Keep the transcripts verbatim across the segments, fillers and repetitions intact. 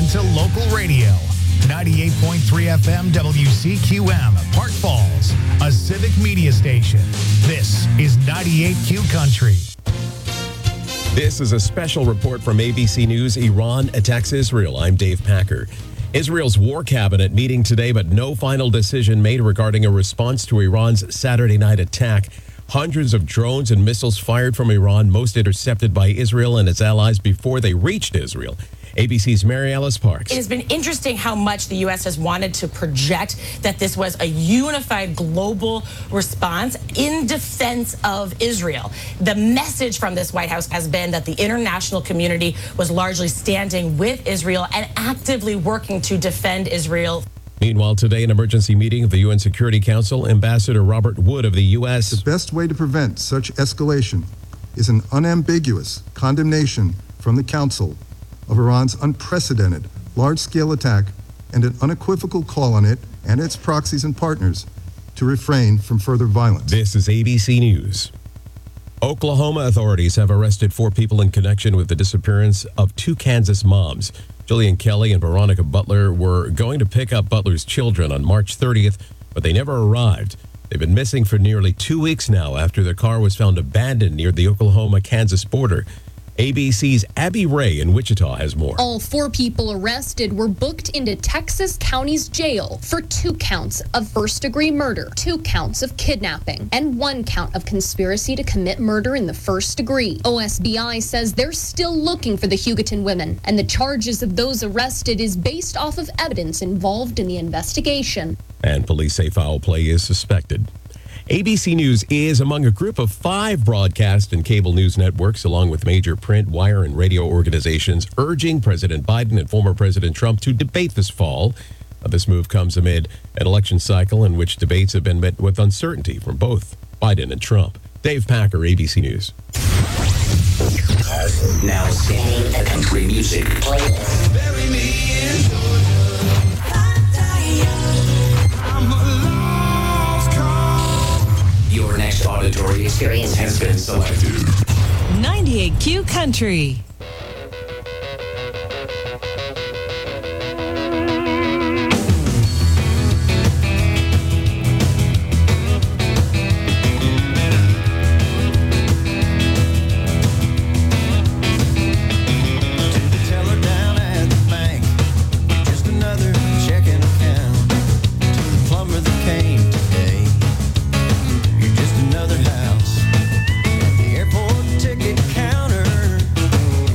to local radio. ninety-eight point three F M W C Q M, Park Falls, a civic media station. This is ninety-eight Q Country. This is a special report from A B C News. Iran attacks Israel. I'm Dave Packer. Israel's war cabinet meeting today, but no final decision made regarding a response to Iran's Saturday night attack. Hundreds of drones and missiles fired from Iran, most intercepted by Israel and its allies before they reached Israel. A B C's Mary Alice Parks. It has been interesting how much the U S has wanted to project that this was a unified global response in defense of Israel. The message from this White House has been that the international community was largely standing with Israel and actively working to defend Israel. Meanwhile, today, an emergency meeting of the U N Security Council, Ambassador Robert Wood of the U S. The best way to prevent such escalation is an unambiguous condemnation from the Council of Iran's unprecedented large-scale attack and an unequivocal call on it and its proxies and partners to refrain from further violence. This is A B C News. Oklahoma authorities have arrested four people in connection with the disappearance of two Kansas moms. Jillian Kelly and Veronica Butler were going to pick up Butler's children on March thirtieth, but they never arrived. They've been missing for nearly two weeks now after their car was found abandoned near the Oklahoma-Kansas border. A B C's Abby Ray in Wichita has more. All four people arrested were booked into Texas County's jail for two counts of first-degree murder, two counts of kidnapping, and one count of conspiracy to commit murder in the first degree. O S B I says they're still looking for the Hugoton women, and the charges of those arrested is based off of evidence involved in the investigation. And police say foul play is suspected. A B C News is among a group of five broadcast and cable news networks, along with major print, wire, and radio organizations, urging President Biden and former President Trump to debate this fall. Uh, this move comes amid an election cycle in which debates have been met with uncertainty from both Biden and Trump. Dave Packer, A B C News. Now singing a country music playlist. Bury me in Georgia. Your next auditory experience has been selected. ninety-eight Q Country. Another house, the airport ticket counter.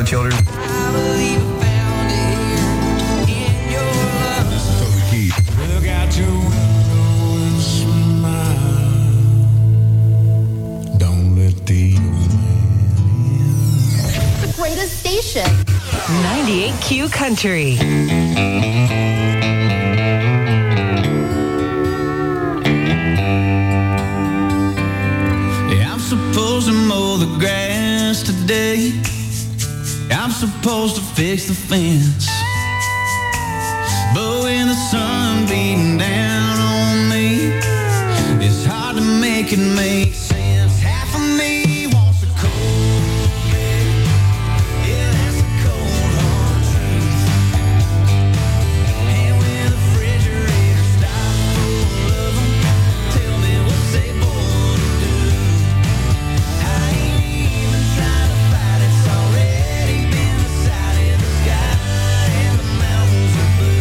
children. Look out your window and smile. Don't let the old man in. The greatest station. ninety-eight Q Country. Yeah, I'm supposed to mow the grass today. I'm supposed to fix the fence. But when the sun beating down on me, it's hard to make it make sense. Half of me wants a cold bed. Yeah, that's a cold hard truth. And when the refrigerator stops full of them, tell me what's they born to do. I ain't even trying to fight, it's already been decided. The sky and the mountains are blue.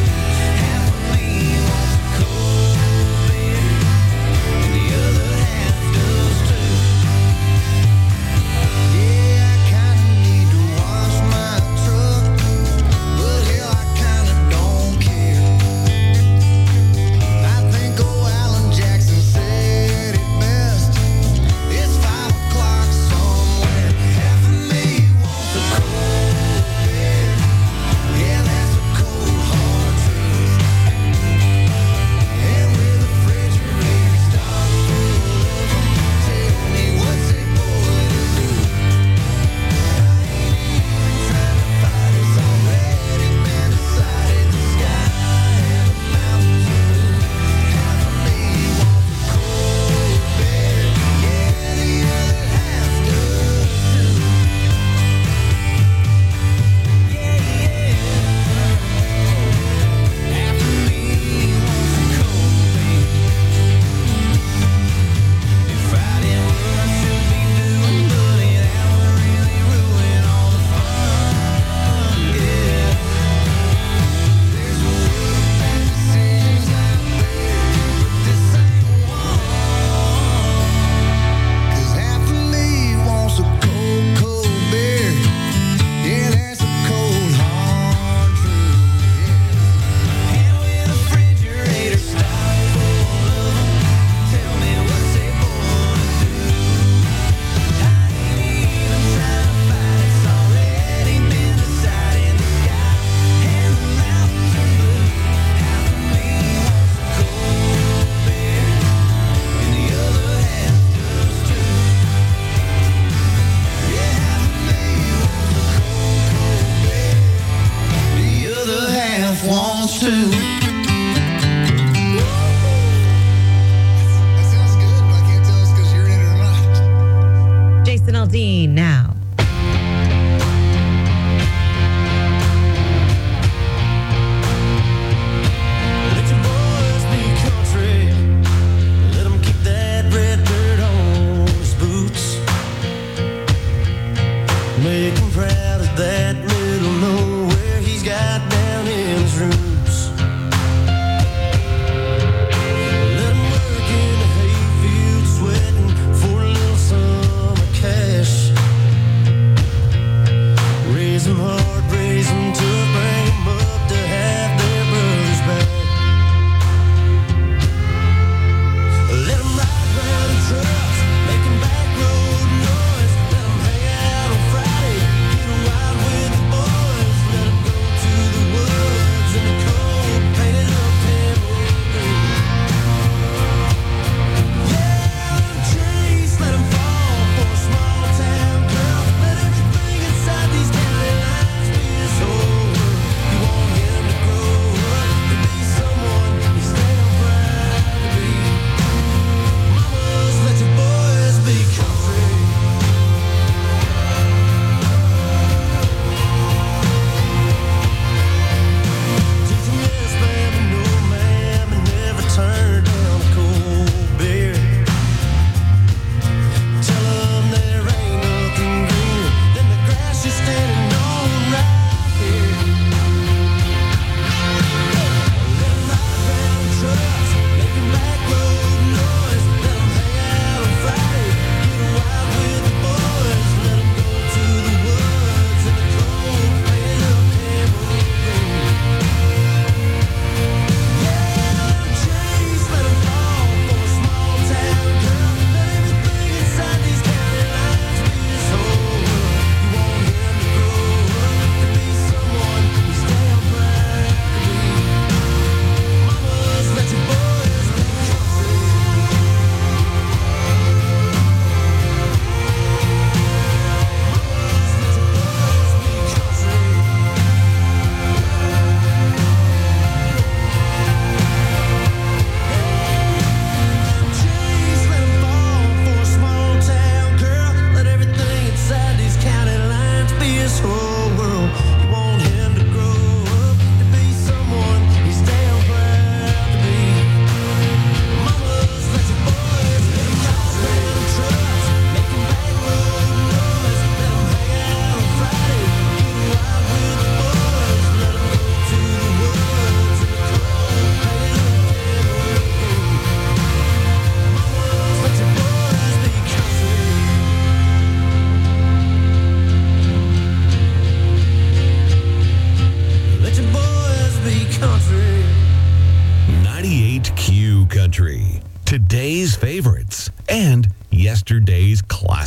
Aldean now. Make him proud of that middle nowhere he's got down in his roots. Let him work in the hayfield sweating for a little summer cash.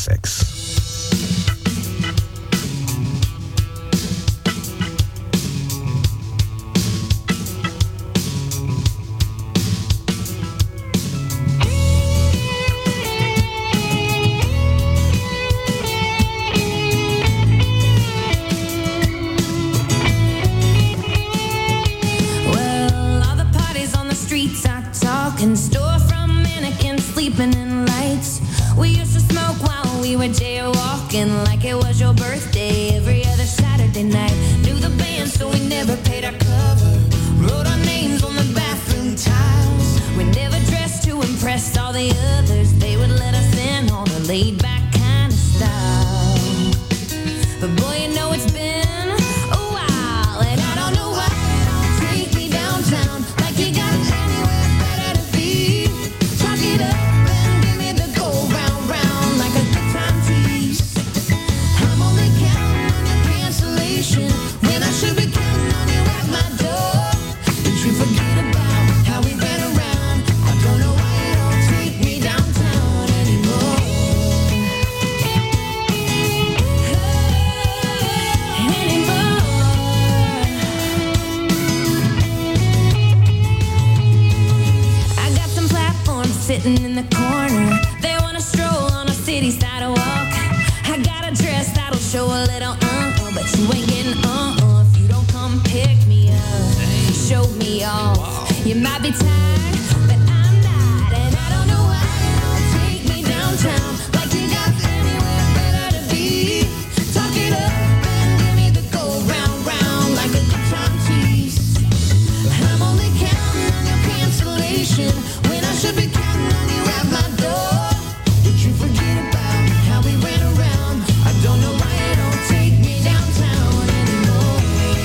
classics. And store from mannequins sleeping in lights. We used to smoke while we were jaywalking, like it was your birthday every other Saturday night. Knew the band, so we never paid our cover. Wrote our names on the bathroom tiles. We never dressed to impress all the others. They would let us in on a laid back kind of style. But boy, you know it's been a while, and I don't know why you don't take me downtown like you got anywhere better to be. Talk it up and give me the go round round like a good time tease. I'm only counting on your cancellation when I should be counting on you at my door. Did you forget about how we ran around? I don't know why you don't take me downtown anymore. I got some platforms sitting in the corner. They want to stroll on a city sidewalk. I got a dress that'll show a little uh-uh, but you ain't getting uh-uh if you don't come pick me up, show me off. You might be tired, but I'm not, and I don't know why you don't take me downtown like you got anywhere better to be. Talk it up and give me the go round round like a good time tease. I'm only counting on your cancellation when I should be counting on you at my door. Did you forget about how we ran around? I don't know why you don't take me downtown anymore.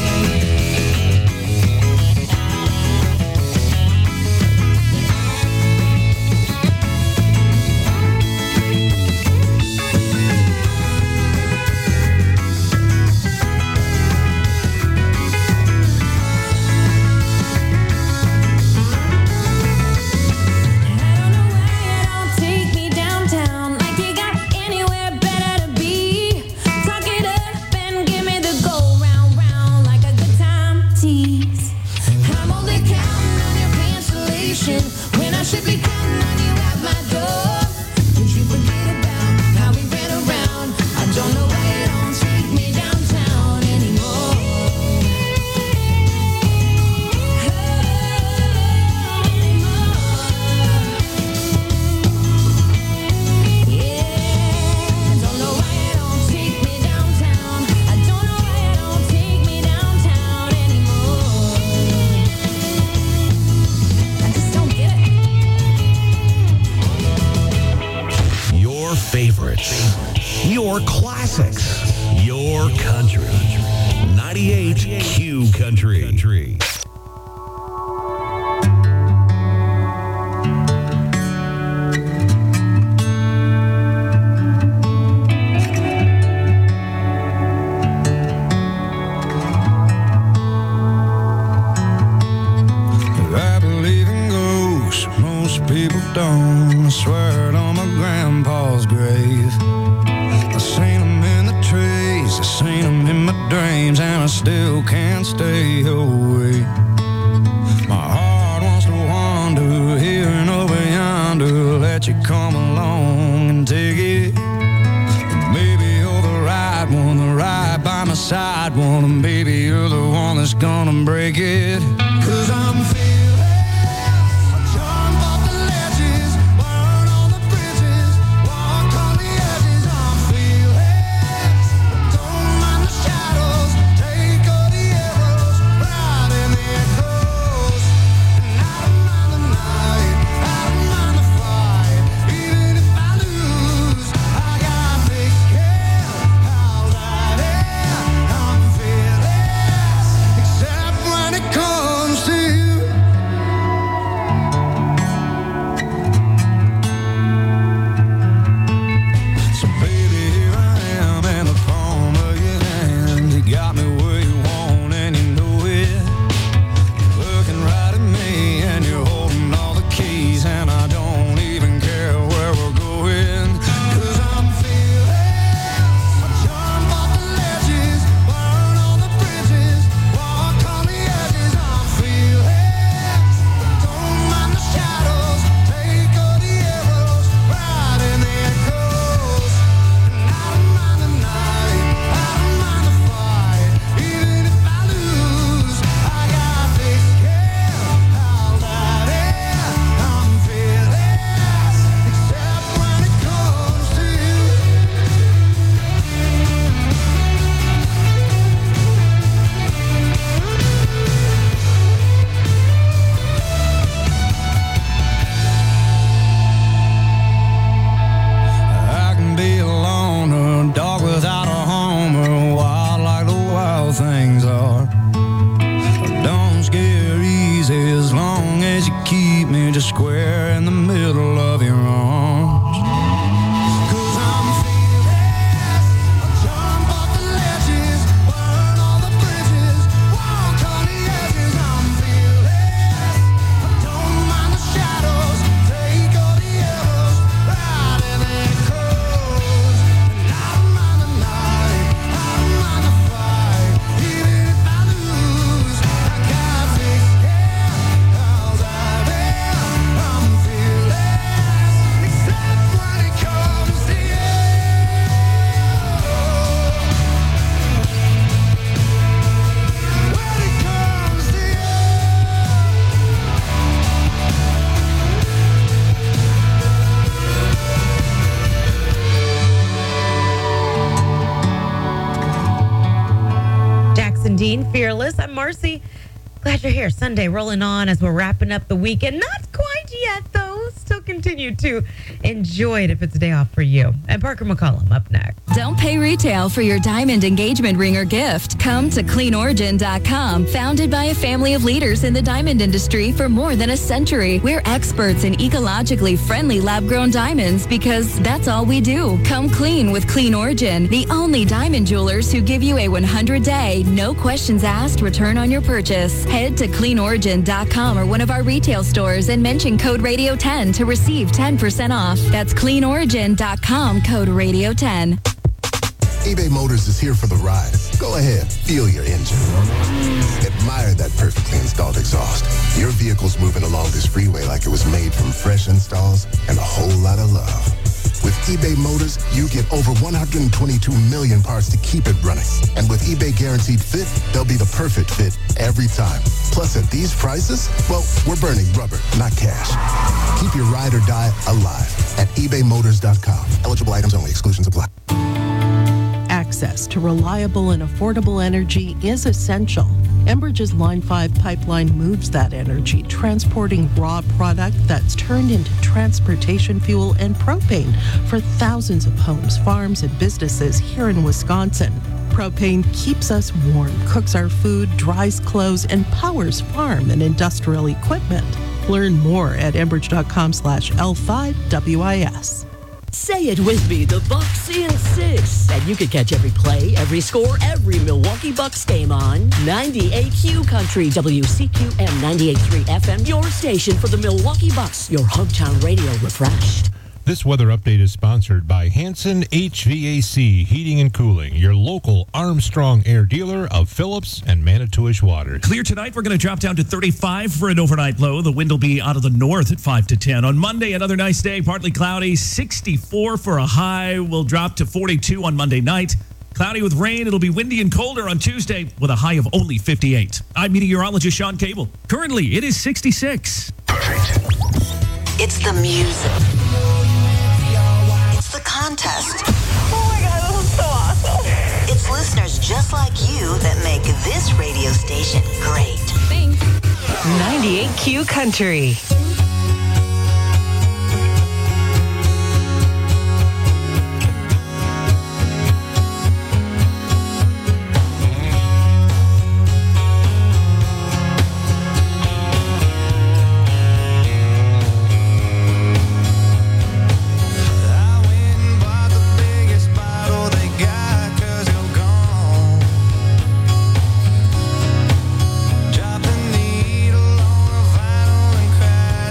I don't know why you don't take me downtown like you got anywhere better to be. Talk it up and give me the go round round like a good time tease. I'm only counting on your cancellation when I should be counting on you at my door. Did you forget about how we ran around? I don't know why you don't take me downtown anymore. Yeah, don't know why you don't take me downtown. I don't know why you don't take me downtown anymore. I just don't get it. Your favorites, your classics, your country. ninety-eight Q Country. I believe in ghosts, most people don't. I swear it on my grandpa's grave. I seen them in the trees, I seen them in my dreams, and I still can't stay away. My heart wants to wander here and over yonder, let you come along and take it. Maybe you're the right one, the right by my side one, and baby you're the one that's gonna break it. Cause I'm feeling jump off the ledges, burn on the bridges, walk on the edges. I'm feeling, don't mind the shadows, take all the arrows, ride in the echoes. And I don't mind the night, I don't mind the fight, even if I lose, I got big care, how's that air? I'm fearless, except when it comes to you. fifteen, Fearless. I'm Marcy. Glad you're here. Sunday rolling on as we're wrapping up the weekend. Not quite yet, though. Still continue to enjoy it if it's a day off for you. And Parker McCollum up next. Don't pay retail for your diamond engagement ring or gift. Come to clean origin dot com. Founded by a family of leaders in the diamond industry for more than a century. We're experts in ecologically friendly lab-grown diamonds because that's all we do. Come clean with Clean Origin, the only diamond jewelers who give you a one hundred day, no questions asked return on your purchase. Head to clean origin dot com or one of our retail stores and mention code radio ten to receive ten percent off. That's clean origin dot com, code radio ten. eBay Motors is here for the ride. Go ahead, feel your engine. Admire that perfectly installed exhaust. Your vehicle's moving along this freeway like it was made from fresh installs and a whole lot of love. With eBay Motors, you get over one hundred twenty-two million parts to keep it running. And with eBay Guaranteed Fit, they'll be the perfect fit every time. Plus, at these prices, well, we're burning rubber, not cash. Keep your ride or die alive at ebay motors dot com. Eligible items only. Exclusions apply. Access to reliable and affordable energy is essential. Enbridge's Line five pipeline moves that energy, transporting raw product that's turned into transportation fuel and propane for thousands of homes, farms, and businesses here in Wisconsin. Propane keeps us warm, cooks our food, dries clothes, and powers farm and industrial equipment. Learn more at enbridge dot com slash L five W I S. Say it with me, the Bucks in six. And you can catch every play, every score, every Milwaukee Bucks game on ninety-eight Q Country, W C Q M ninety-eight point three F M, your station for the Milwaukee Bucks, your hometown radio refreshed. This weather update is sponsored by Hanson H V A C Heating and Cooling, your local Armstrong Air dealer of Phillips and Manitowish Waters. Clear tonight. We're going to drop down to thirty-five for an overnight low. The wind will be out of the north at five to ten. On Monday, another nice day, partly cloudy, sixty-four for a high. We'll drop to forty-two on Monday night. Cloudy with rain. It'll be windy and colder on Tuesday with a high of only fifty-eight. I'm meteorologist Sean Cable. Currently, it is sixty-six. Perfect. It's the music. It's the contest. Oh my God, this is so awesome. It's listeners just like you that make this radio station great. Thanks. ninety-eight Q Country. Drop the needle on a vinyl and crack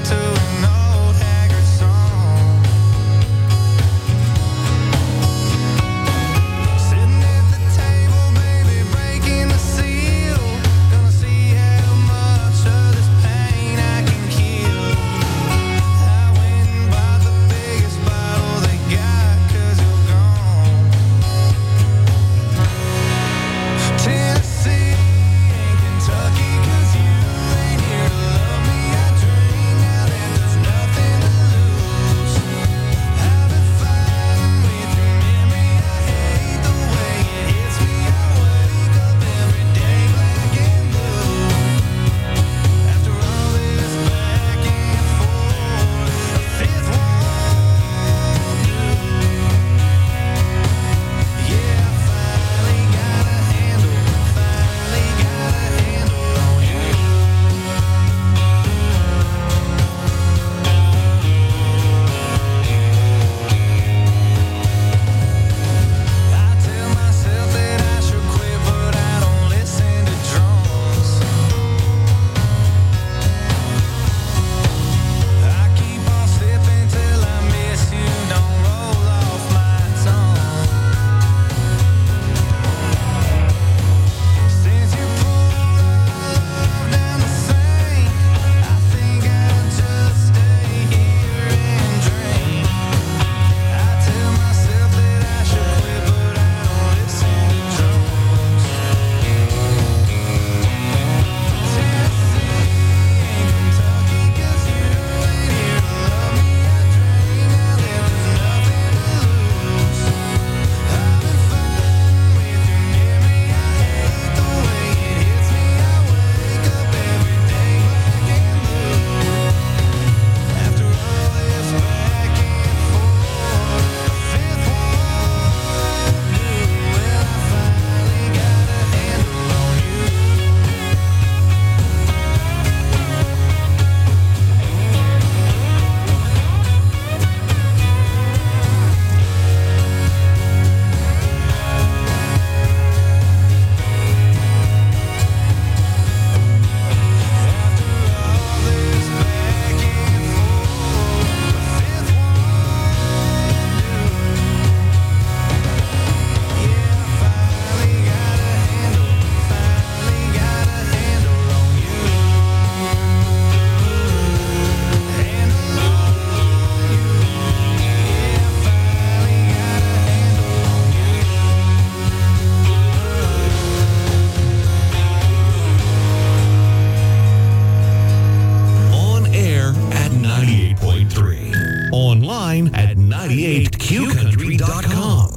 ninety-eight Q country dot com.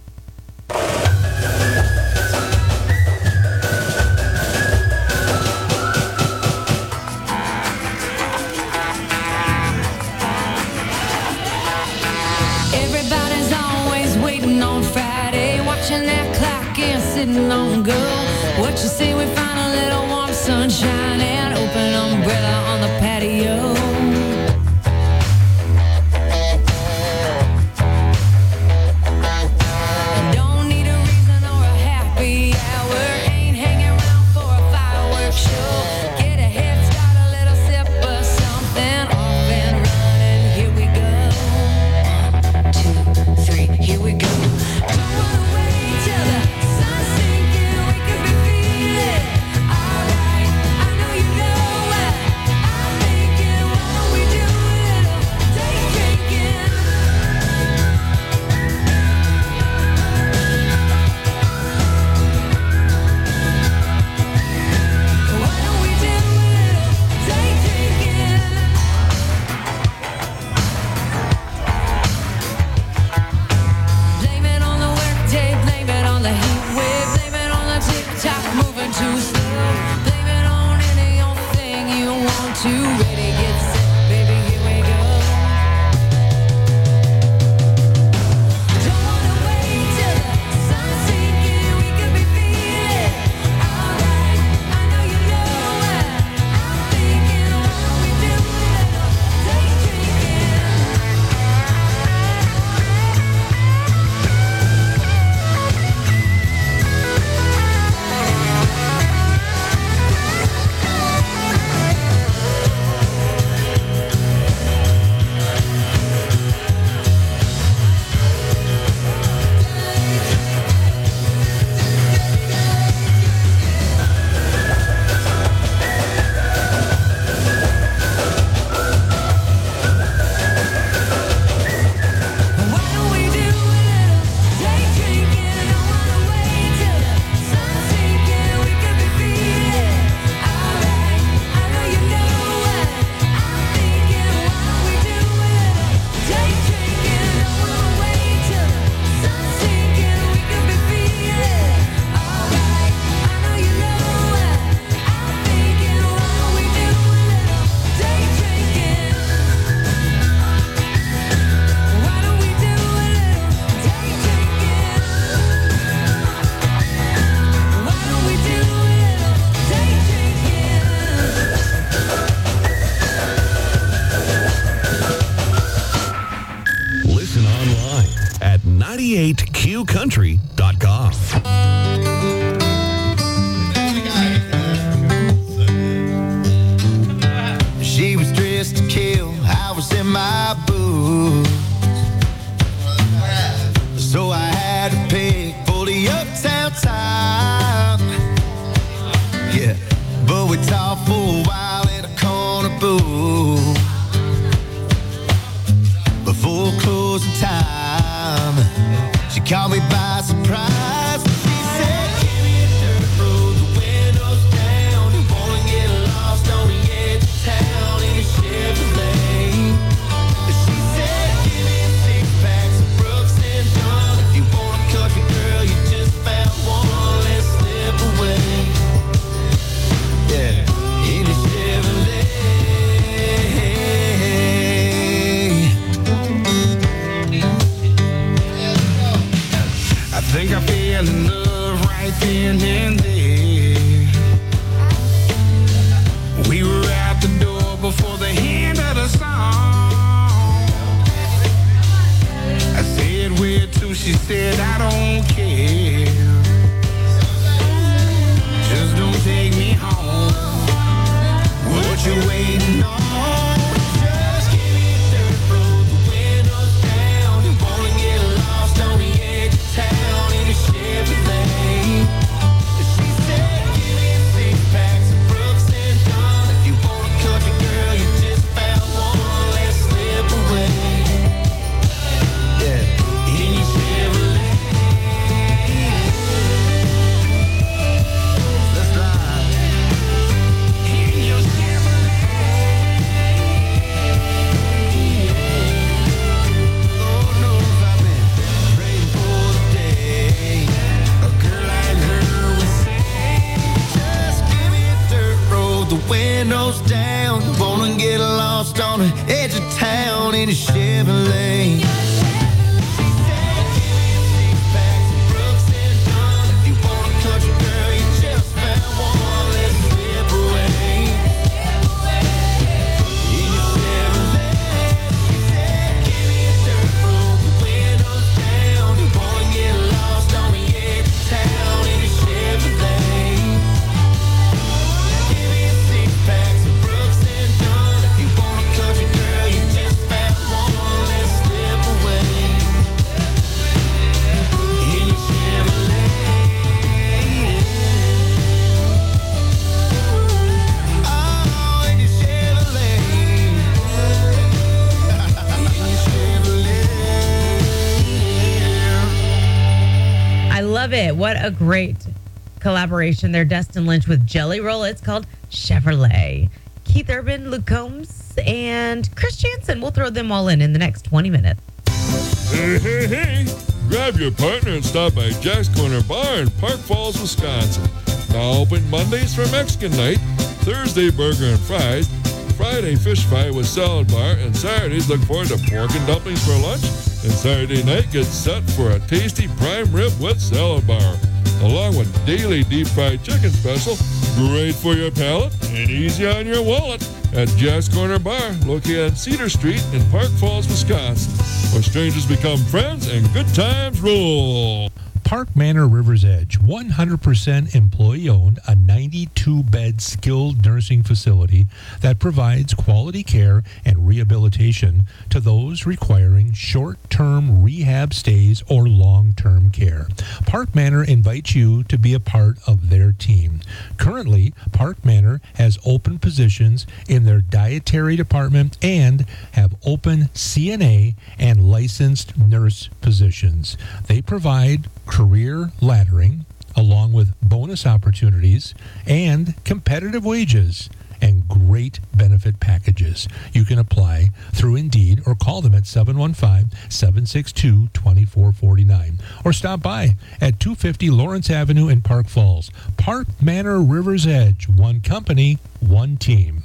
Everybody's always waiting on Friday, watching that clock and sitting on go. What you say we find a little warm sunshine and open umbrella on the patio? Don't need a reason or a happy hour, ain't hanging around for a fireworks show. Get a head start, a little sip of something, off and running, here we go. Two, three, here we go. Don't wanna wait till the sun's sinking, we could be feeling alright. I know you know what I'm thinking. Why don't we do a little day drinking? Why don't we do a little day drinking? Blame it on the workday, blame it on the heat wave, blame it on the tick-tock moving too slow. Blame it on any old thing you want to. Ready, get set, baby, here we go. Don't wanna wait till the sun's sinking, we could be feeling alright. I know you know what I'm thinking. Why don't we do a little day drinking? Why don't we do a little day drinking? Don't wanna wait till the sun's sinking, we could be feeling alright. I know you know what I'm thinking. Why don't we do a little day drinking? Don't wanna wait till the sun's sinking, we could be feeling alright. I know you know what I'm thinking. Why don't we do a little day drinking? Why don't we do a little day drinking? Why don't we do a little day drinking? Listen online at ninety-eight Q country dot com. She was dressed to kill, I was in my boots. So I had to pick for the uptown time. Yeah, but we talked for a while at a corner booth. Before closing time, she caught me by surprise. She said, give me a dirt road, the windows down. You wanna get lost on the edge of town in a Chevrolet. She said, give me a six pack of Brooks and Dunn. If you want a country girl, you just found one. Let's slip away. Yeah, in a Chevrolet. I think I fell in love right then and there. We were out the door before the end of the song. I said, where to? She said, I don't care. Just don't take me home. What you waiting on? Just give me a dirt road, the windows down. You wanna get lost on the edge of town in a Chevrolet. She said, give me a six pack of Brooks and Dunn. If you want a country girl, you just found one. Let's slip away. Yeah, in your Chevrolet. love it. What a great collaboration there. Dustin Lynch with Jelly Roll. It's called Chevrolet. Keith Urban, Luke Combs, and Chris Jansen. We'll throw them all in in the next twenty minutes. Hey, hey, hey. Grab your partner and stop by Jack's Corner Bar in Park Falls, Wisconsin. Now open Mondays for Mexican night, Thursday burger and fries, Friday fish fry with salad bar, and Saturdays look forward to pork and dumplings for lunch. And Saturday night gets set for a tasty prime rib with salad bar, along with daily deep fried chicken special, great for your palate and easy on your wallet at Jack's Corner Bar, located on Cedar Street in Park Falls, Wisconsin, where strangers become friends and good times rule. Park Manor River's Edge, one hundred percent employee-owned, a ninety-two bed skilled nursing facility that provides quality care and rehabilitation to those requiring short-term rehab stays or long-term care. Park Manor invites you to be a part of their team. Currently, Park Manor has open positions in their dietary department and have open C N A and licensed nurse positions. They provide career laddering, along with bonus opportunities and competitive wages and great benefit packages. You can apply through Indeed or call them at seven one five, seven six two, two four four nine or stop by at two fifty Lawrence Avenue in Park Falls. Park Manor River's Edge, one company, one team.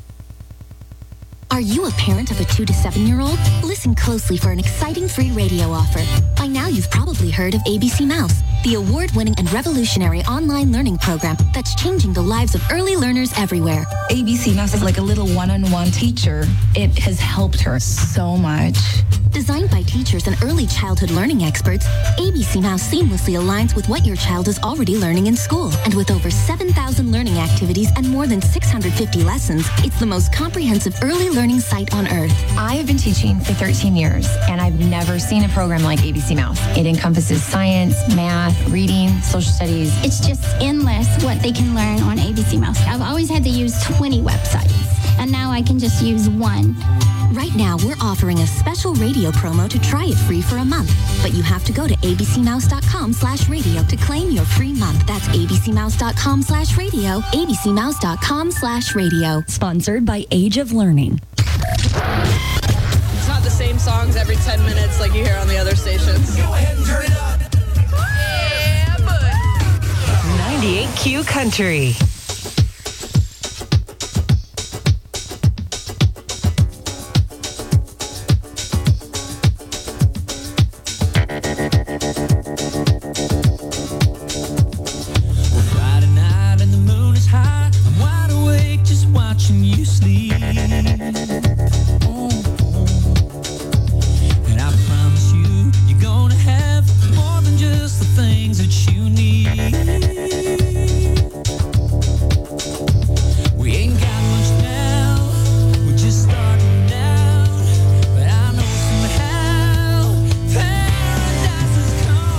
Are you a parent of a two to seven year old? Listen closely for an exciting free radio offer. By now, you've probably heard of A B C Mouse, the award-winning and revolutionary online learning program that's changing the lives of early learners everywhere. A B C Mouse is like a little one-on-one teacher. It has helped her so much. Designed by teachers and early childhood learning experts, A B C Mouse seamlessly aligns with what your child is already learning in school. And with over seven thousand learning activities and more than six hundred fifty lessons, it's the most comprehensive early learning site on earth. I have been teaching for thirteen years, and I've never seen a program like A B C Mouse. It encompasses science, math, reading, social studies. It's just endless what they can learn on A B C Mouse. I've always had to use twenty websites, and now I can just use one. Right now, we're offering a special radio promo to try it free for a month. But you have to go to abcmouse.com slash radio to claim your free month. That's abcmouse.com slash radio, abcmouse.com slash radio. Sponsored by Age of Learning. It's not the same songs every ten minutes like you hear on the other stations. Go ahead and turn it up. Yeah, bud. ninety-eight Q Country. Friday night and the moon is high. I'm wide awake just watching you sleep. Oh, oh. And I promise you, you're gonna have more than just the things that you need. We ain't got much now, we're just starting out. But I know somehow paradise is coming.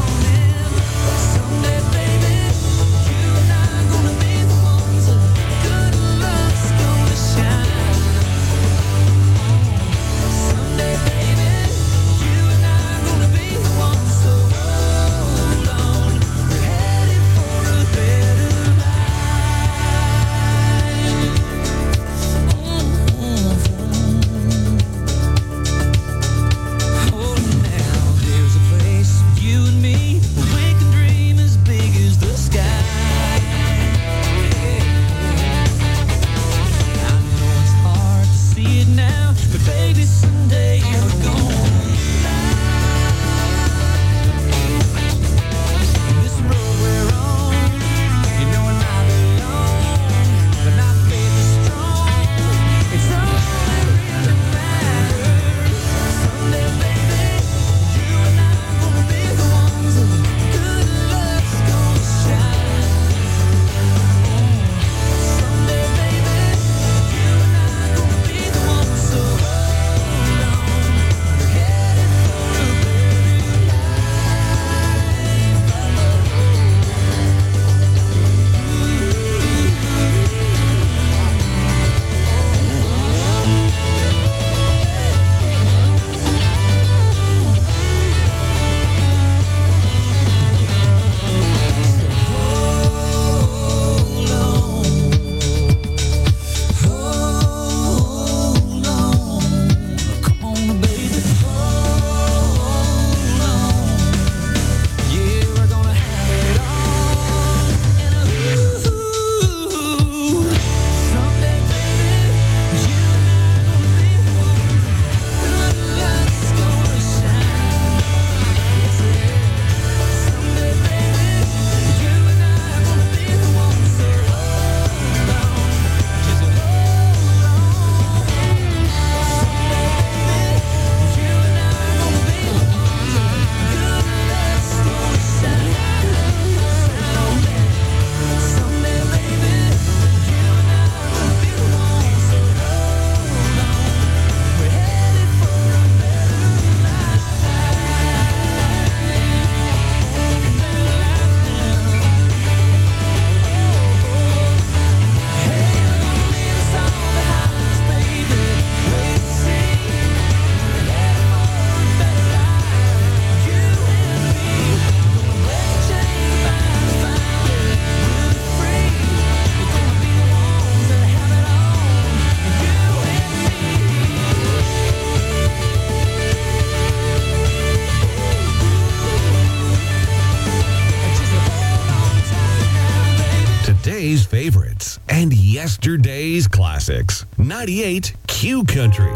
and yesterday's classics. ninety-eight Q Country.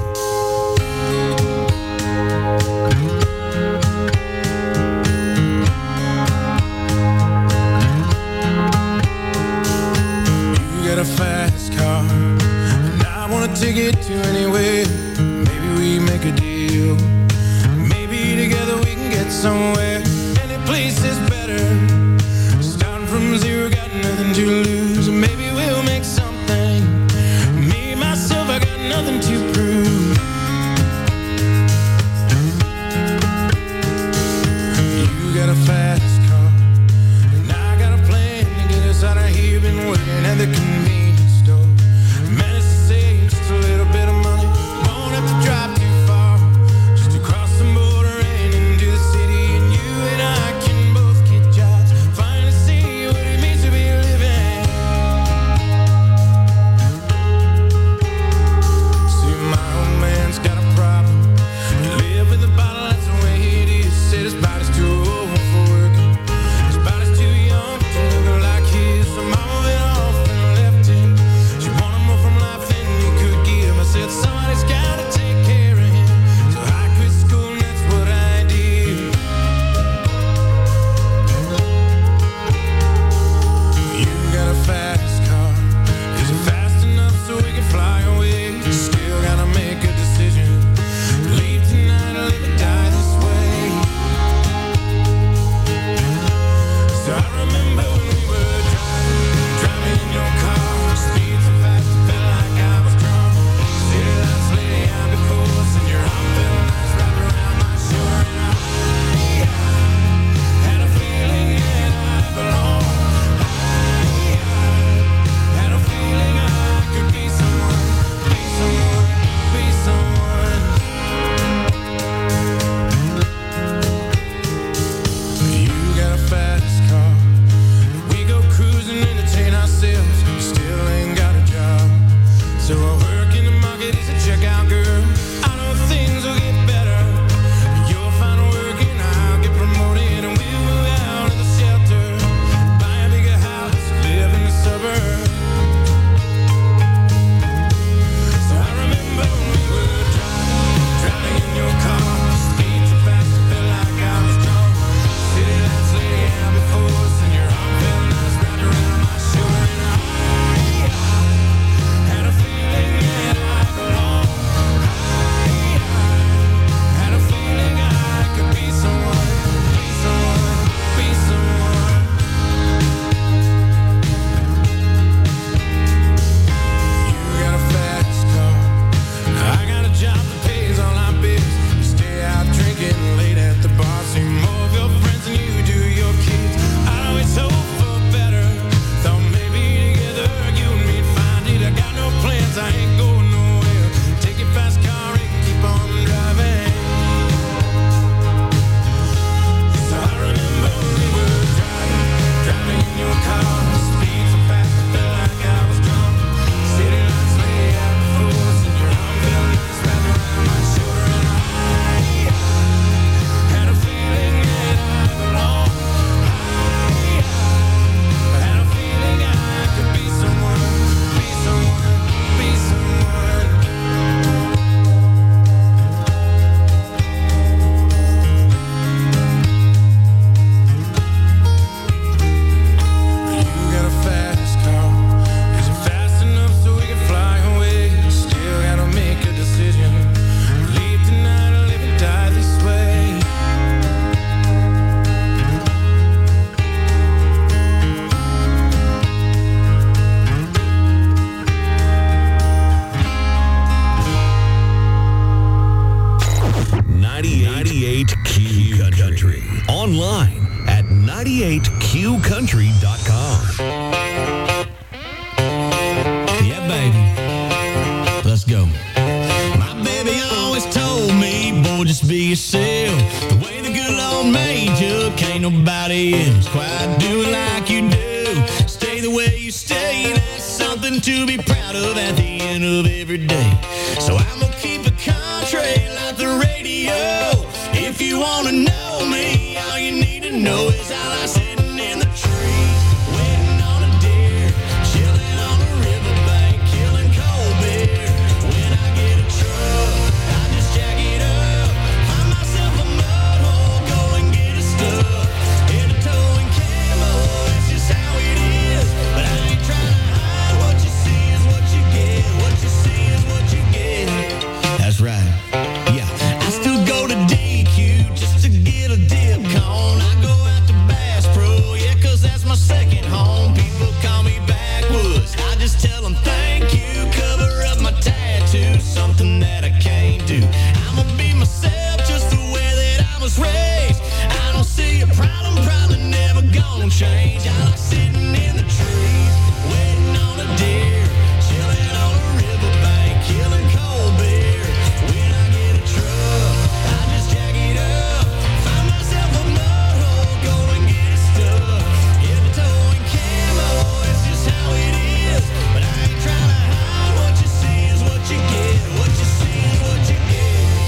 You got a fast car, and I want to take it to anywhere. Maybe we make a deal. Maybe together we can get somewhere. Any place is better. Starting from zero, got nothing to lose. Maybe we'll make something. Me, myself, I got nothing to prove. You got a fast car, and I got a plan to get us out of here. Been working at the convenience store. Managed to save just a little bit of money. Won't have to drive too far, just to cross the border and into the city. And you and I can both get jobs, finally see what it means to be living. See, my old man's got a problem. You live with a bottle, that's the way it is. Said his body's too old for working. His body's too young to look like his. So mama went off and left him. She wanted more from life than he could give. I said somebody's gotta take care of him. So I quit school and that's what I did. You got a fast car. Is it fast enough so we can fly away? Still gotta make a decision. Leave tonight or live or die this way. So I remember when we were driving, driving in your car. Speed so fast it felt like I was drunk. City lights lay out before us and your arm felt nice wrapped around my shoulder. And I, I had a feeling that I belonged. I, I had a feeling I could be someone, be someone, be someone. You got a fast car. We go cruising, entertain ourselves. You still ain't got a job. So I work in the market as a checkout girl. I know things will get better. You'll find work and I'll get promoted. And we'll move out of the shelter, buy a bigger house, live in the suburbs. So I remember when we were driving, driving in your car. Speed so fast it felt like I was drunk. City lights lay out before us and your arm felt nice wrapped around my shoulder. And I, I had a feeling that I belonged. I, I had a feeling I could be someone, be someone, be someone. You got a fast car. I got a job that pays all our bills. You stay out drinking late at the bar. See more of your friends than you do your kids. I always hope for better. Thought maybe together you and me'd find it. I got no plans, I ain't going nowhere. Take your fast car and keep on driving. So I remember when we were driving, driving in your car. Speed so fast it felt like I was drunk. City lights lay out before us and your arm felt nice wrapped around my shoulder. And I, I had a feeling that I belonged. I, I had a feeling I could be someone, be someone, be someone. You got a fast car. Is it fast enough so we can fly away? Still gotta make a decision. Leave tonight or live and die this way. ninety-eight Q Country. Online at ninety-eight Q country dot com. Yeah, baby. Let's go. My baby always told me, boy, just be yourself. The way the good Lord made you, can't nobody else quite do it like you do. Stay the way you stay, that's something to be proud of at the end of every day. So I'm gonna keep it country like the radio. If you wanna know me, all you need to know is I like sitting in the trees, waiting on a deer, chilling on a change. I like sitting in the trees, waiting on a deer, chilling on a riverbank, killing cold beer. When I get a truck, I just jack it up, find myself a mud hole, go and get it stuck. Get the towing camo, it's just how it is. But I ain't trying to hide, what you see is what you get. What you see is what you get.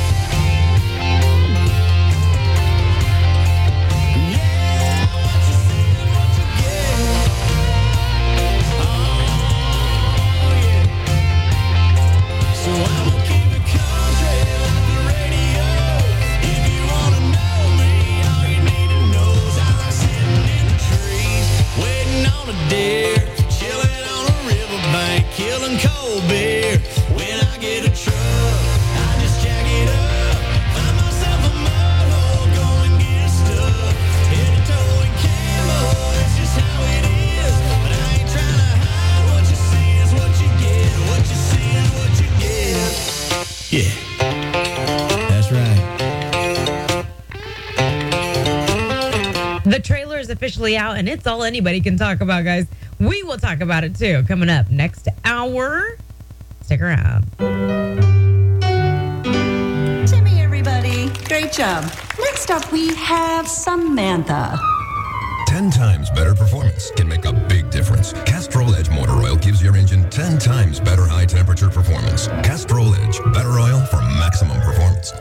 So I'm gonna keep it country like the radio. If you wanna know me, all you need to know is I like sitting in the trees, waiting on a deer, chilling on a riverbank, killing cold beer. When I get a truck, I just jack it up, find myself a mud hole, go and get stuck. Hit a towing camo, it's just how it is. But I ain't trying to hide, what you see is what you get. What you see is what you get. Yeah, that's right. The trailer is officially out, and it's all anybody can talk about, guys. We will talk about it, too, coming up next hour. Stick around. Timmy, everybody. Great job. Next up, we have Samantha. ten times better performance can make a big difference. Castrol Edge Motor Oil gives your engine ten times better high temperature performance. Castrol Edge, better oil for maximum performance.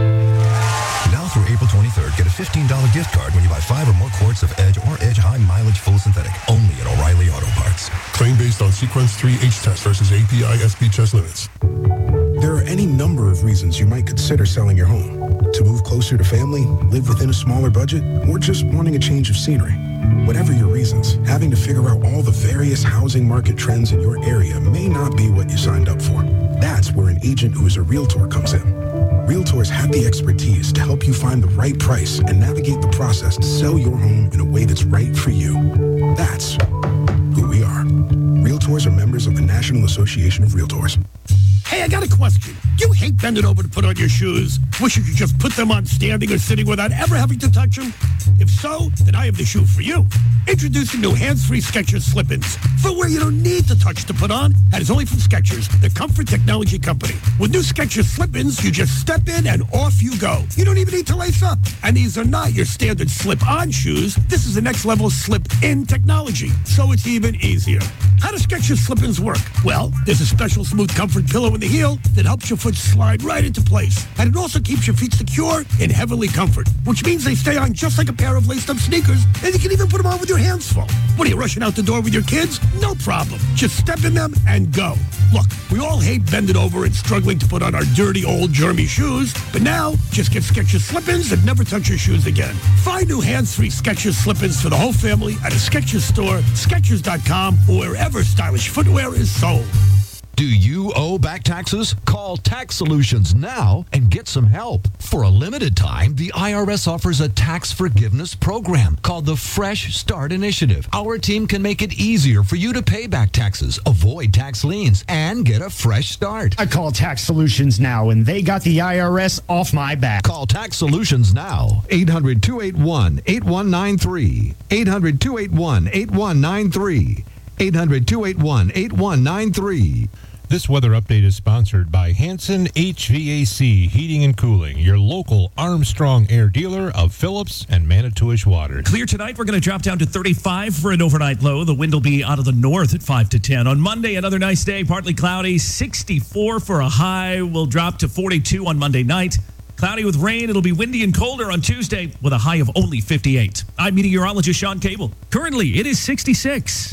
Now through April twenty-third, get a fifteen dollars gift card when you buy five or more quarts of Edge or Edge High Mileage Full Synthetic, only at O'Reilly Auto Parts. Claim based on Sequence three H test versus A P I S P test limits. There are any number of reasons you might consider selling your home. To move closer to family, live within a smaller budget, or just wanting a change of scenery. Whatever your reasons, having to figure out all the various housing market trends in your area may not be what you signed up for. That's where an agent who is a realtor comes in. Realtors have the expertise to help you find the right price and navigate the process to sell your home in a way that's right for you. That's who we are. Realtors are members of the National Association of Realtors. Hey, I got a question. Do you hate bending over to put on your shoes? Wish you could just put them on standing or sitting without ever having to touch them? If so, then I have the shoe for you. Introducing new hands-free Skechers Slip-ins. Footwear you don't need to touch to put on, and is only from Skechers, the comfort technology company. With new Skechers Slip-ins, you just step in and off you go. You don't even need to lace up. And these are not your standard slip-on shoes. This is the next level slip-in technology, so it's even easier. How do Skechers Slip-ins work? Well, there's a special smooth comfort pillow in the heel that helps your foot slide right into place. And it also keeps your feet secure in heavenly comfort, which means they stay on just like a pair of laced-up sneakers, and you can even put them on with your hands full. What are you, rushing out the door with your kids? No problem. Just step in them and go. Look, we all hate bending over and struggling to put on our dirty, old, germy shoes, but now, just get Skechers Slip-ins and never touch your shoes again. Find new hands-free Skechers Slip-ins for the whole family at a Skechers store, Skechers dot com, or wherever stylish footwear is sold. Do you owe back taxes? Call Tax Solutions now and get some help. For a limited time, the I R S offers a tax forgiveness program called the Fresh Start Initiative. Our team can make it easier for you to pay back taxes, avoid tax liens, and get a fresh start. I call Tax Solutions now, and they got the I R S off my back. Call Tax Solutions now. eight hundred, two eight one, eight one nine three. eight hundred, two eight one, eight one nine three. eight hundred, two eight one, eight one nine three. This weather update is sponsored by Hanson H V A C Heating and Cooling, your local Armstrong Air dealer of Phillips and Manitowish Water. Clear tonight. We're going to drop down to thirty-five for an overnight low. The wind will be out of the north at five to ten. On Monday, another nice day, partly cloudy, sixty-four for a high. Will drop to forty-two on Monday night. Cloudy with rain. It'll be windy and colder on Tuesday with a high of only fifty-eight. I'm meteorologist Sean Cable. Currently, it is sixty-six.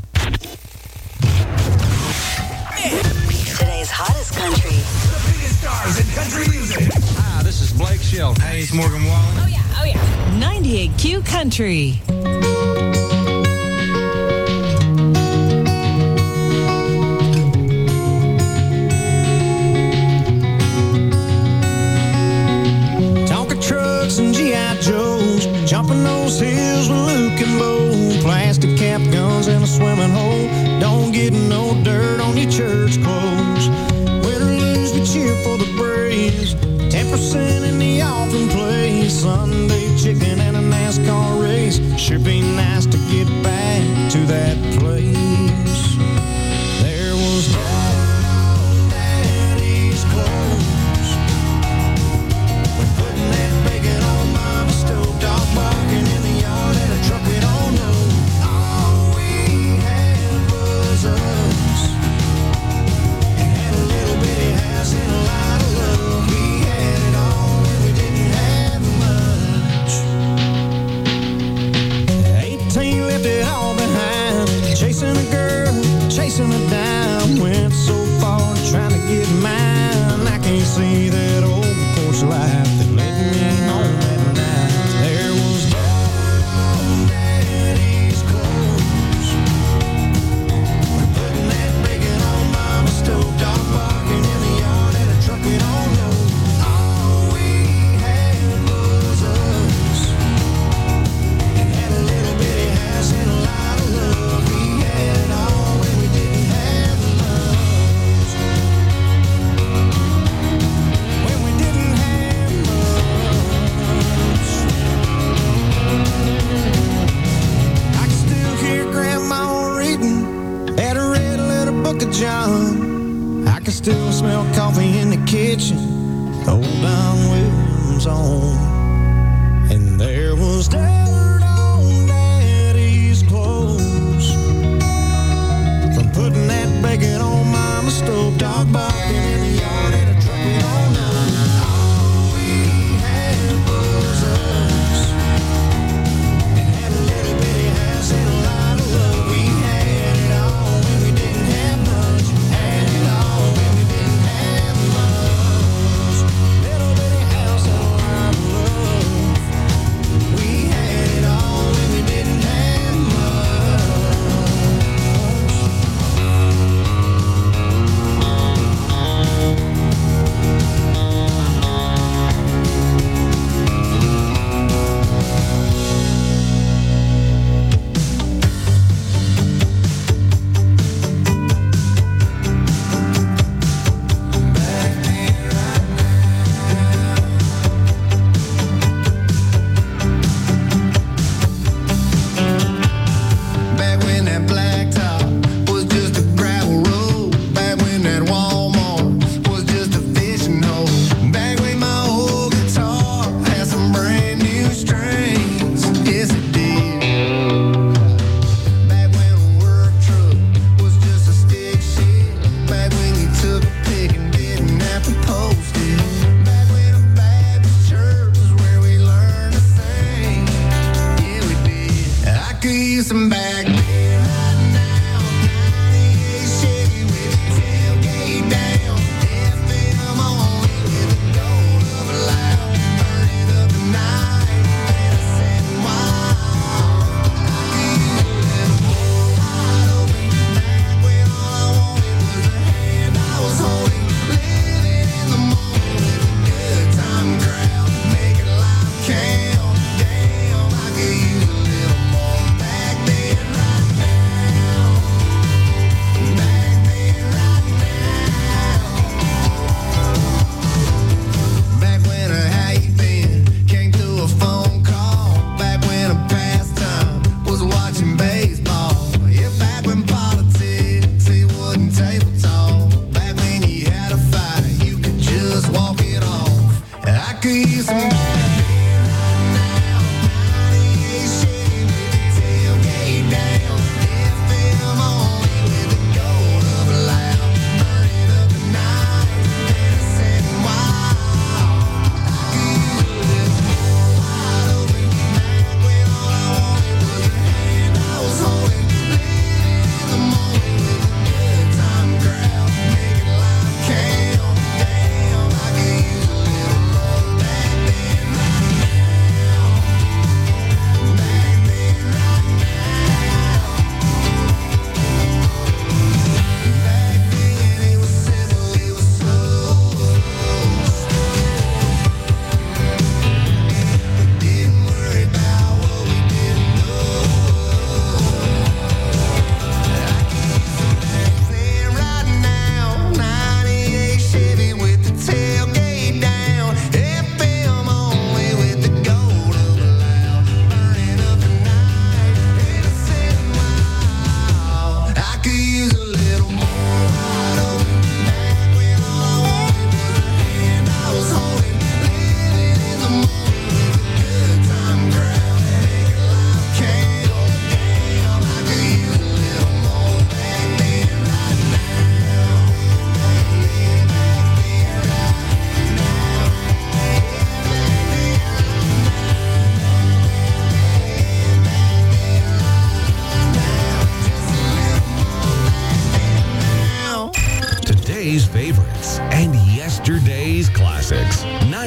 Today's hottest country. The biggest stars in country music. Hi, this is Blake Shelton. Hey, it's Morgan Wallen. Oh, yeah. Oh, yeah. ninety-eight Q Country. Tonka trucks and G I Joes, jumping those hills with Luke and Bo. Plastic cap guns in a swimming hole. Don't get no dirt on your church clothes. Win or lose, we cheer for the Braves. ten percent in the offering place. Sunday chicken and a NASCAR race. Sure be nice to get back to that place. There was dirt on Daddy's clothes. We're putting that bacon on Mama's stove, dog barking in the yard at a truck we don't know. All we had was us, and had a little bitty house and a lot of love. We had it all when we didn't have much. eighteen left it all behind, chasing a girl, chasing her down. Went so far trying to get mine. I can't see that old porch light that let me home at night. There was dirt on Daddy's clothes. We're putting that bacon on Mama's stove, dog barking in the yard at a truck we don't know. All we had was us, and had a little bitty house and a lot of love. We had it all when we didn't have much. When we didn't have much. I can still hear Grandma reading at a red letter book of John. I can still smell coffee in the kitchen, old Don Williams on. And there was dirt on Daddy's clothes from putting that bacon on Mama's stove, dog barking in the yard at a truck we don't know. All we had was us, and had a little bitty house and a lot of love. We had it all when we didn't have much. Had it all when we didn't have much. Little bitty house and a lot of love. We had it all when we didn't have Back when that blacktop was just a gravel road. Back when that Walmart was just a fishing hole. Back when my old guitar had some brand new strings. Yes, it did. Back when a work truck was just a stick shift. Back when you took a pick and didn't have to post it. Back when a Baptist church was where we learned to sing. Yeah, we did. I could use some back then right now. ninety-eight Chevy with the tailgate down. F M on it with the gold of a loud. Burning up the night and a setting wild. I could use a little more wide open. Back when all I wanted was the hand I was holding. Living in the moment with a good time crowd. Making life count. Damn, I could use a little more back then, right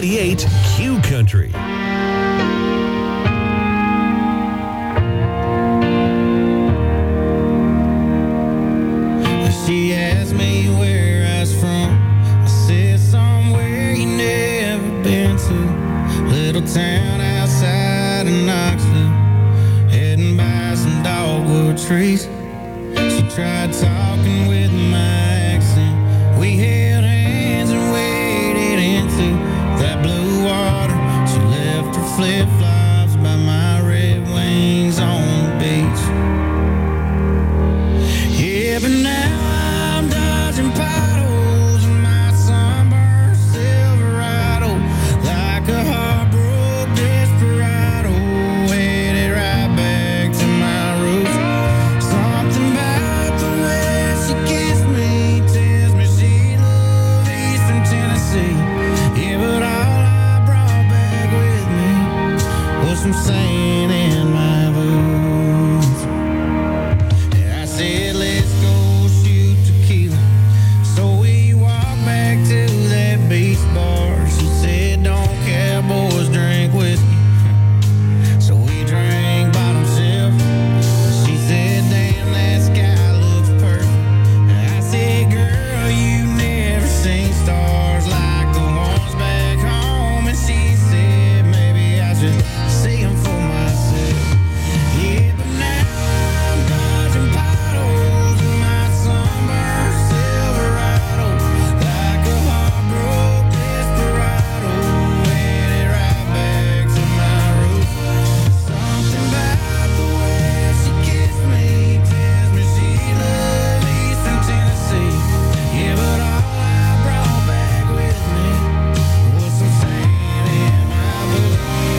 ninety-eight Q Country. She asked me where I was from. I said somewhere you never been to. Little town outside of Knoxville, heading by some dogwood trees. She tried talking with my accent. We held hands and waded into that blue water. She left her flip-flops by my Red Wings on the beach. Yeah, but now I'm dodging potholes in my sunburned Silverado, like a heartbroken desperado, headed right back to my roots. Something about the way she kissed me tells me she loved Eastern Tennessee. Yeah, but all I brought back with me was some sand in my boots. Yeah, I said, let's go shoot tequila. So we walked back to that beach bar. She said, don't cowboys drink whiskey. So we drank bottom shelf. She said, damn, that sky looks perfect. And I said, girl, you never seen stars like the ones back home. And she said, maybe I should see them for myself. Yeah, but now I'm dodging potholes in my sunburned Silverado, like a heartbroken desperado, headed right back to my roots. Something about the way she kissed me tells me she loved Eastern Tennessee. Yeah, but all I brought back with me was some sand in my boots.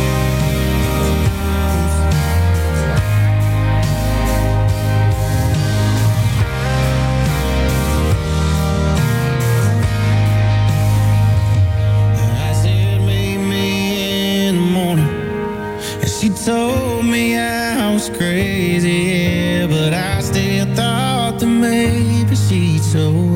I said, meet me in the morning. And she told me I was crazy, yeah, but I still thought that maybe she'd show